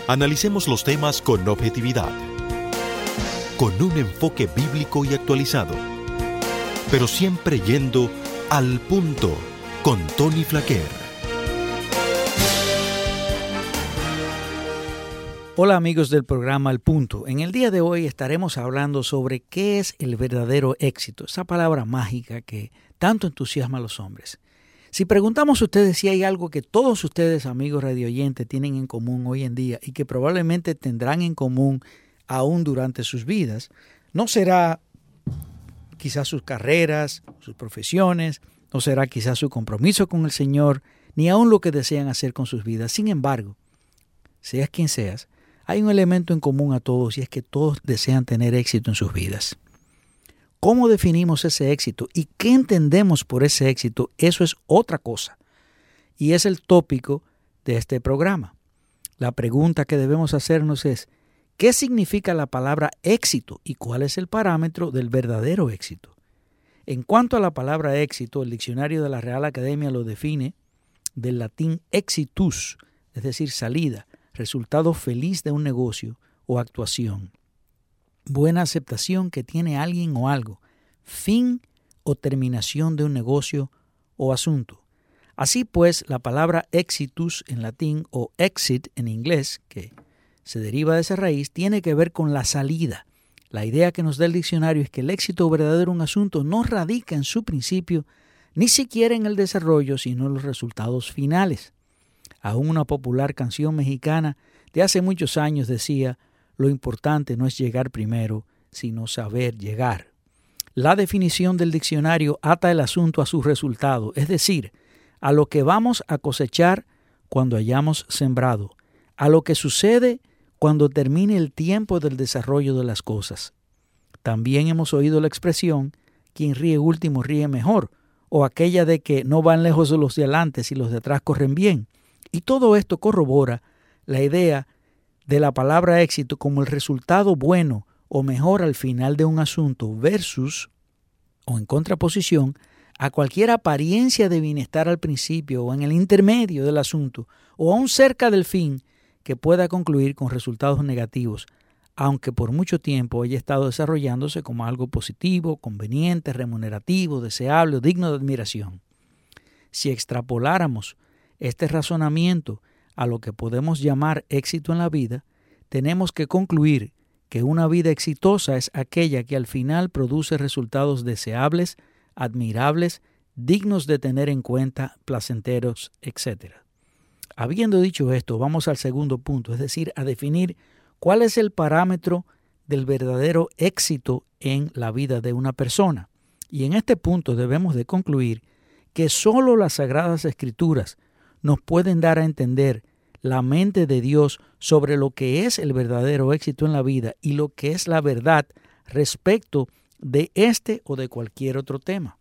Analicemos los temas con objetividad, con un enfoque bíblico y actualizado, pero siempre yendo al punto con Tony Flaquer. Hola amigos del programa Al Punto. En el día de hoy estaremos hablando sobre qué es el verdadero éxito, esa palabra mágica que tanto entusiasma a los hombres. Si preguntamos a ustedes si hay algo que todos ustedes, amigos radioyentes, tienen en común hoy en día y que probablemente tendrán en común aún durante sus vidas, no será quizás sus carreras, sus profesiones, no será quizás su compromiso con el Señor, ni aún lo que desean hacer con sus vidas. Sin embargo, seas quien seas, hay un elemento en común a todos y es que todos desean tener éxito en sus vidas. ¿Cómo definimos ese éxito y qué entendemos por ese éxito? Eso es otra cosa. Y es el tópico de este programa. La pregunta que debemos hacernos es, ¿qué significa la palabra éxito y cuál es el parámetro del verdadero éxito? En cuanto a la palabra éxito, el diccionario de la Real Academia lo define del latín exitus, es decir, salida, resultado feliz de un negocio o actuación. Buena aceptación que tiene alguien o algo, fin o terminación de un negocio o asunto. Así pues, la palabra exitus en latín o exit en inglés, que se deriva de esa raíz, tiene que ver con la salida. La idea que nos da el diccionario es que el éxito verdadero en un asunto no radica en su principio, ni siquiera en el desarrollo, sino en los resultados finales. Aún una popular canción mexicana de hace muchos años decía, lo importante no es llegar primero, sino saber llegar. La definición del diccionario ata el asunto a su resultado, es decir, a lo que vamos a cosechar cuando hayamos sembrado, a lo que sucede cuando termine el tiempo del desarrollo de las cosas. También hemos oído la expresión, quien ríe último ríe mejor, o aquella de que no van lejos los de adelante si los de atrás corren bien. Y todo esto corrobora la idea de la palabra éxito como el resultado bueno o mejor al final de un asunto versus, o en contraposición, a cualquier apariencia de bienestar al principio o en el intermedio del asunto, o aún cerca del fin, que pueda concluir con resultados negativos, aunque por mucho tiempo haya estado desarrollándose como algo positivo, conveniente, remunerativo, deseable o digno de admiración. Si extrapoláramos este razonamiento a lo que podemos llamar éxito en la vida, tenemos que concluir que una vida exitosa es aquella que al final produce resultados deseables, admirables, dignos de tener en cuenta, placenteros, etc. Habiendo dicho esto, vamos al segundo punto, es decir, a definir cuál es el parámetro del verdadero éxito en la vida de una persona. Y en este punto debemos de concluir que solo las Sagradas Escrituras nos pueden dar a entender la mente de Dios sobre lo que es el verdadero éxito en la vida y lo que es la verdad respecto de este o de cualquier otro tema.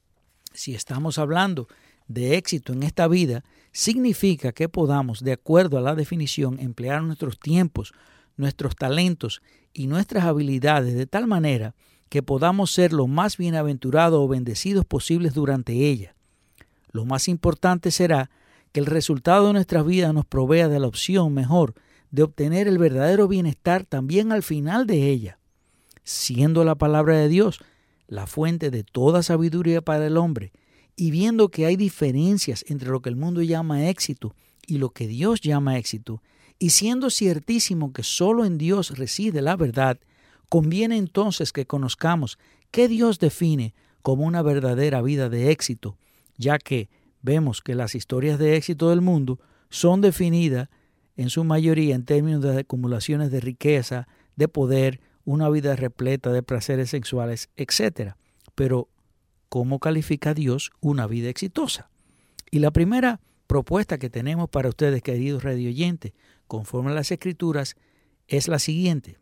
Si estamos hablando de éxito en esta vida, significa que podamos, de acuerdo a la definición, emplear nuestros tiempos, nuestros talentos y nuestras habilidades de tal manera que podamos ser lo más bienaventurados o bendecidos posibles durante ella. Lo más importante será que el resultado de nuestras vidas nos provea de la opción mejor de obtener el verdadero bienestar también al final de ella, siendo la palabra de Dios la fuente de toda sabiduría para el hombre, y viendo que hay diferencias entre lo que el mundo llama éxito y lo que Dios llama éxito, y siendo ciertísimo que solo en Dios reside la verdad, conviene entonces que conozcamos qué Dios define como una verdadera vida de éxito, ya que vemos que las historias de éxito del mundo son definidas en su mayoría en términos de acumulaciones de riqueza, de poder, una vida repleta de placeres sexuales, etc. Pero, ¿cómo califica Dios una vida exitosa? Y la primera propuesta que tenemos para ustedes, queridos radioyentes, conforme a las Escrituras, es la siguiente.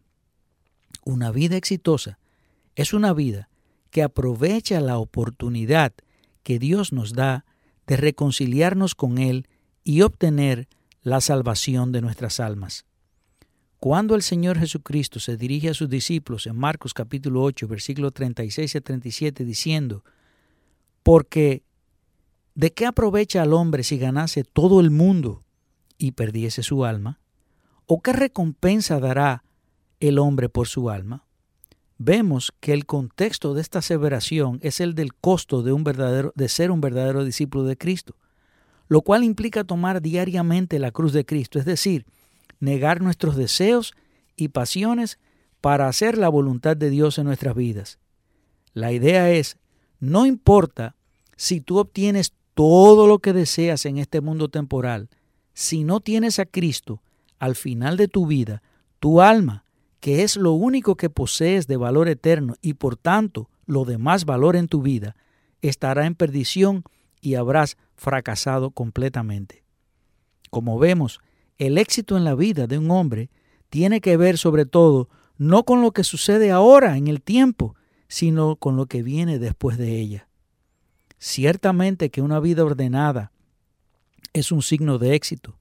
Una vida exitosa es una vida que aprovecha la oportunidad que Dios nos da de reconciliarnos con Él y obtener la salvación de nuestras almas. Cuando el Señor Jesucristo se dirige a sus discípulos en Marcos capítulo 8, versículos 36 a 37, diciendo, porque ¿de qué aprovecha al hombre si ganase todo el mundo y perdiese su alma? ¿O qué recompensa dará el hombre por su alma? Vemos que el contexto de esta aseveración es el del costo de ser un verdadero discípulo de Cristo, lo cual implica tomar diariamente la cruz de Cristo, es decir, negar nuestros deseos y pasiones para hacer la voluntad de Dios en nuestras vidas. La idea es, no importa si tú obtienes todo lo que deseas en este mundo temporal, si no tienes a Cristo al final de tu vida, tu alma, que es lo único que posees de valor eterno y por tanto lo de más valor en tu vida, estará en perdición y habrás fracasado completamente. Como vemos, el éxito en la vida de un hombre tiene que ver sobre todo no con lo que sucede ahora en el tiempo, sino con lo que viene después de ella. Ciertamente que una vida ordenada es un signo de éxito,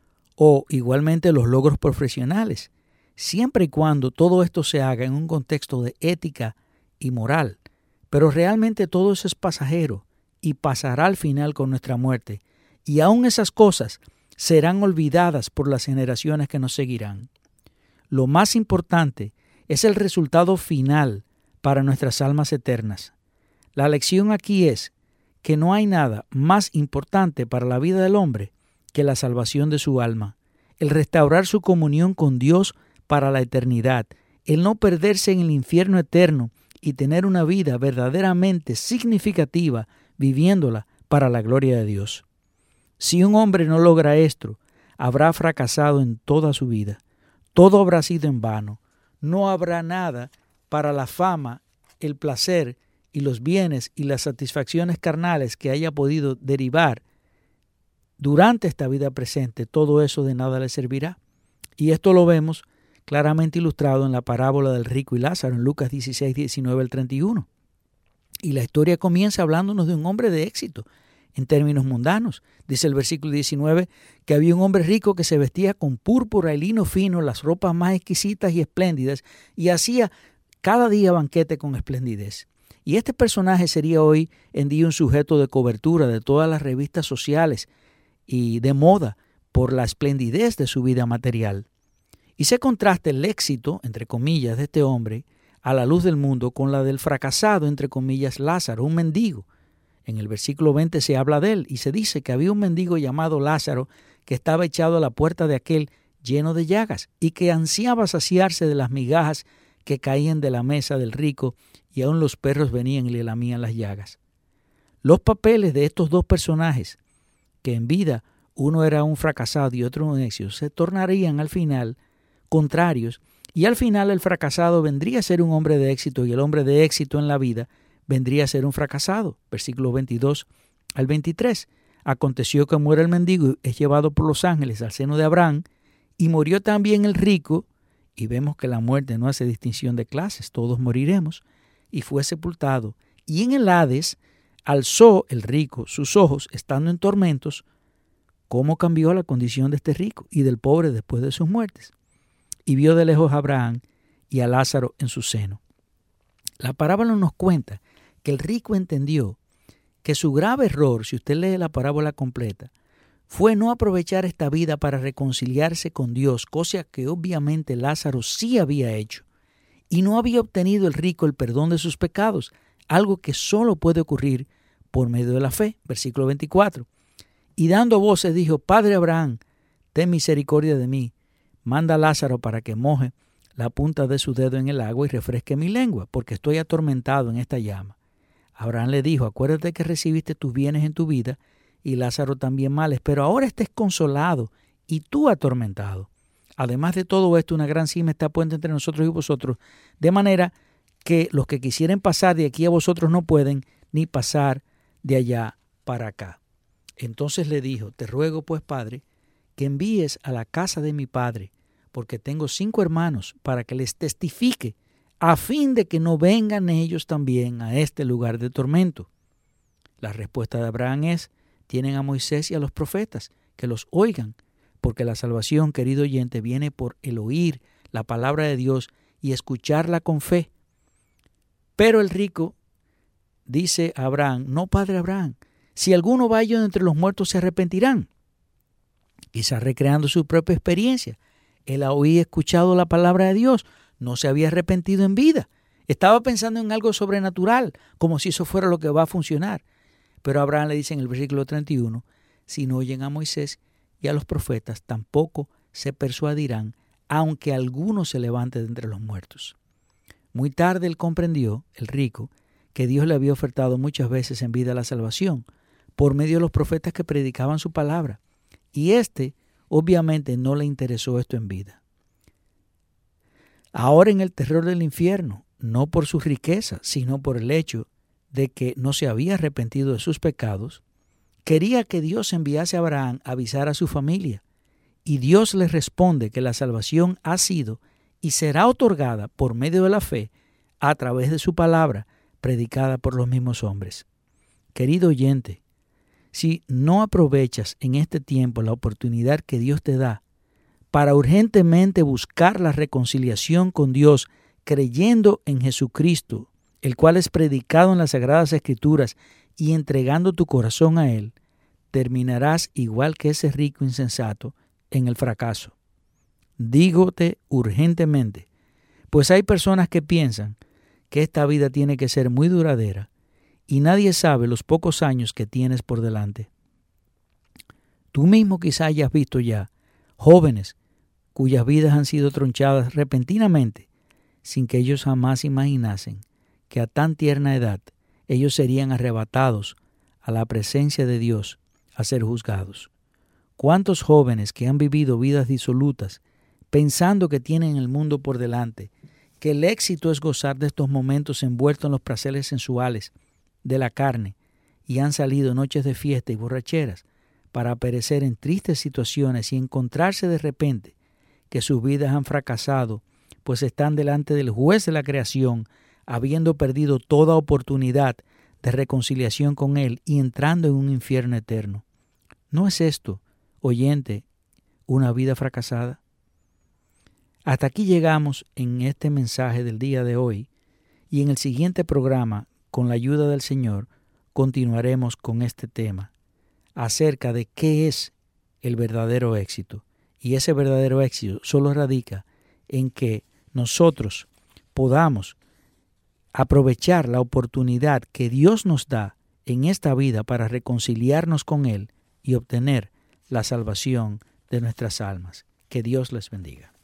o igualmente los logros profesionales, siempre y cuando todo esto se haga en un contexto de ética y moral. Pero realmente todo eso es pasajero y pasará al final con nuestra muerte, y aún esas cosas serán olvidadas por las generaciones que nos seguirán. Lo más importante es el resultado final para nuestras almas eternas. La lección aquí es que no hay nada más importante para la vida del hombre que la salvación de su alma, el restaurar su comunión con Dios para la eternidad, el no perderse en el infierno eterno y tener una vida verdaderamente significativa viviéndola para la gloria de Dios. Si un hombre no logra esto, habrá fracasado en toda su vida. Todo habrá sido en vano. No habrá nada para la fama, el placer y los bienes y las satisfacciones carnales que haya podido derivar durante esta vida presente. Todo eso de nada le servirá. Y esto lo vemos claramente ilustrado en la parábola del rico y Lázaro en Lucas 16, 19 al 31. Y la historia comienza hablándonos de un hombre de éxito en términos mundanos. Dice el versículo 19 que había un hombre rico que se vestía con púrpura y lino fino, las ropas más exquisitas y espléndidas, y hacía cada día banquete con esplendidez. Y este personaje sería hoy en día un sujeto de cobertura de todas las revistas sociales y de moda por la esplendidez de su vida material. Y se contrasta el éxito, entre comillas, de este hombre a la luz del mundo con la del fracasado, entre comillas, Lázaro, un mendigo. En el versículo 20 se habla de él y se dice que había un mendigo llamado Lázaro que estaba echado a la puerta de aquel lleno de llagas y que ansiaba saciarse de las migajas que caían de la mesa del rico, y aún los perros venían y le lamían las llagas. Los papeles de estos dos personajes, que en vida uno era un fracasado y otro un éxito, se tornarían al final contrarios, y al final el fracasado vendría a ser un hombre de éxito y el hombre de éxito en la vida vendría a ser un fracasado. Versículos 22 al 23. Aconteció que muere el mendigo y es llevado por los ángeles al seno de Abraham, y murió también el rico, y vemos que la muerte no hace distinción de clases, todos moriremos, y fue sepultado. Y en el Hades alzó el rico sus ojos, estando en tormentos. ¿Cómo cambió la condición de este rico y del pobre después de sus muertes? Y vio de lejos a Abraham y a Lázaro en su seno. La parábola nos cuenta que el rico entendió que su grave error, si usted lee la parábola completa, fue no aprovechar esta vida para reconciliarse con Dios, cosa que obviamente Lázaro sí había hecho, y no había obtenido el rico el perdón de sus pecados, algo que solo puede ocurrir por medio de la fe. Versículo 24. Y dando voces dijo: Padre Abraham, ten misericordia de mí, manda a Lázaro para que moje la punta de su dedo en el agua y refresque mi lengua, porque estoy atormentado en esta llama. Abraham le dijo: acuérdate que recibiste tus bienes en tu vida, y Lázaro también males, pero ahora estés consolado y tú atormentado. Además de todo esto, una gran cima está puesta entre nosotros y vosotros, de manera que los que quisieren pasar de aquí a vosotros no pueden, ni pasar de allá para acá. Entonces le dijo: te ruego pues, Padre, que envíes a la casa de mi padre, porque tengo 5 hermanos, para que les testifique, a fin de que no vengan ellos también a este lugar de tormento. La respuesta de Abraham es: tienen a Moisés y a los profetas, que los oigan, porque la salvación, querido oyente, viene por el oír la palabra de Dios y escucharla con fe. Pero el rico dice a Abraham: no, padre Abraham, si alguno va yo de entre los muertos se arrepentirán. Quizás recreando su propia experiencia. Él había escuchado la palabra de Dios, no se había arrepentido en vida. Estaba pensando en algo sobrenatural, como si eso fuera lo que va a funcionar. Pero Abraham le dice en el versículo 31, si no oyen a Moisés y a los profetas, tampoco se persuadirán, aunque alguno se levante de entre los muertos. Muy tarde él comprendió, el rico, que Dios le había ofertado muchas veces en vida la salvación por medio de los profetas que predicaban su palabra. Y obviamente no le interesó esto en vida. Ahora en el terror del infierno, no por su riqueza, sino por el hecho de que no se había arrepentido de sus pecados, quería que Dios enviase a Abraham a avisar a su familia. Y Dios le responde que la salvación ha sido y será otorgada por medio de la fe a través de su palabra predicada por los mismos hombres. Querido oyente, si no aprovechas en este tiempo la oportunidad que Dios te da para urgentemente buscar la reconciliación con Dios creyendo en Jesucristo, el cual es predicado en las Sagradas Escrituras, y entregando tu corazón a Él, terminarás igual que ese rico insensato en el fracaso. Dígote urgentemente, pues hay personas que piensan que esta vida tiene que ser muy duradera y nadie sabe los pocos años que tienes por delante. Tú mismo quizá hayas visto ya jóvenes cuyas vidas han sido tronchadas repentinamente sin que ellos jamás imaginasen que a tan tierna edad ellos serían arrebatados a la presencia de Dios a ser juzgados. ¿Cuántos jóvenes que han vivido vidas disolutas pensando que tienen el mundo por delante, que el éxito es gozar de estos momentos envueltos en los placeres sensuales de la carne, y han salido noches de fiesta y borracheras para perecer en tristes situaciones y encontrarse de repente que sus vidas han fracasado, pues están delante del juez de la creación, habiendo perdido toda oportunidad de reconciliación con Él y entrando en un infierno eterno? ¿No es esto, oyente, una vida fracasada? Hasta aquí llegamos en este mensaje del día de hoy, y en el siguiente programa, con la ayuda del Señor, continuaremos con este tema acerca de qué es el verdadero éxito. Y ese verdadero éxito solo radica en que nosotros podamos aprovechar la oportunidad que Dios nos da en esta vida para reconciliarnos con Él y obtener la salvación de nuestras almas. Que Dios les bendiga.